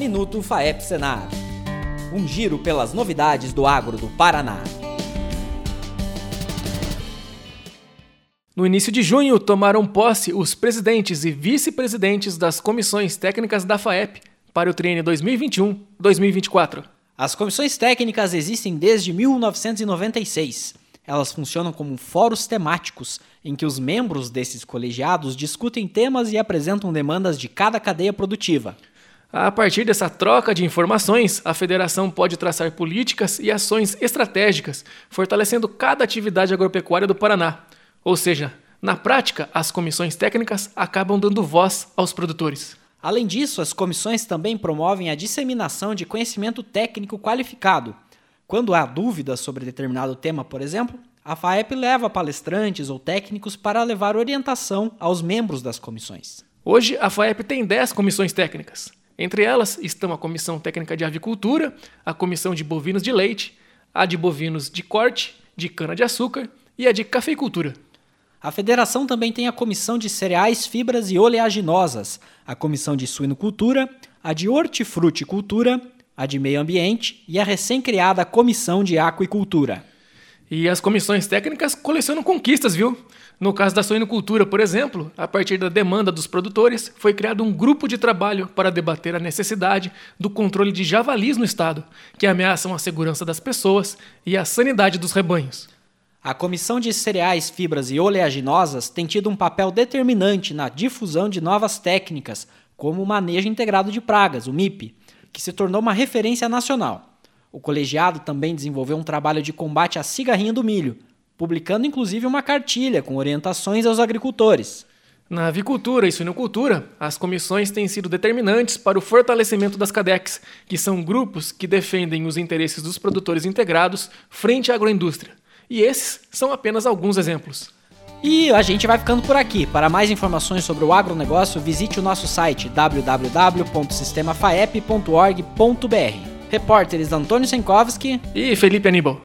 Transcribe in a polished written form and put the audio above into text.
Minuto FAEP Senar. Um giro pelas novidades do agro do Paraná. No início de junho, tomaram posse os presidentes e vice-presidentes das comissões técnicas da FAEP para o triênio 2021-2024. As comissões técnicas existem desde 1996. Elas funcionam como fóruns temáticos, em que os membros desses colegiados discutem temas e apresentam demandas de cada cadeia produtiva. A partir dessa troca de informações, a federação pode traçar políticas e ações estratégicas, fortalecendo cada atividade agropecuária do Paraná. Ou seja, na prática, as comissões técnicas acabam dando voz aos produtores. Além disso, as comissões também promovem a disseminação de conhecimento técnico qualificado. Quando há dúvidas sobre determinado tema, por exemplo, a FAEP leva palestrantes ou técnicos para levar orientação aos membros das comissões. Hoje, a FAEP tem 10 comissões técnicas. Entre elas estão a Comissão Técnica de Avicultura, a Comissão de Bovinos de Leite, a de Bovinos de Corte, de Cana-de-Açúcar e a de Cafeicultura. A federação também tem a Comissão de Cereais, Fibras e Oleaginosas, a Comissão de Suinocultura, a de Hortifruticultura, a de Meio Ambiente e a recém-criada Comissão de Aquicultura. E as comissões técnicas colecionam conquistas, viu? No caso da suinocultura, por exemplo, a partir da demanda dos produtores, foi criado um grupo de trabalho para debater a necessidade do controle de javalis no estado, que ameaçam a segurança das pessoas e a sanidade dos rebanhos. A Comissão de Cereais, Fibras e Oleaginosas tem tido um papel determinante na difusão de novas técnicas, como o manejo integrado de pragas, o MIP, que se tornou uma referência nacional. O colegiado também desenvolveu um trabalho de combate à cigarrinha do milho, publicando inclusive uma cartilha com orientações aos agricultores. Na avicultura e suinocultura, as comissões têm sido determinantes para o fortalecimento das CADECs, que são grupos que defendem os interesses dos produtores integrados frente à agroindústria. E esses são apenas alguns exemplos. E a gente vai ficando por aqui. Para mais informações sobre o agronegócio, visite o nosso site www.sistemafaep.org.br. Repórteres Antônio Senkowski e Felipe Aníbal.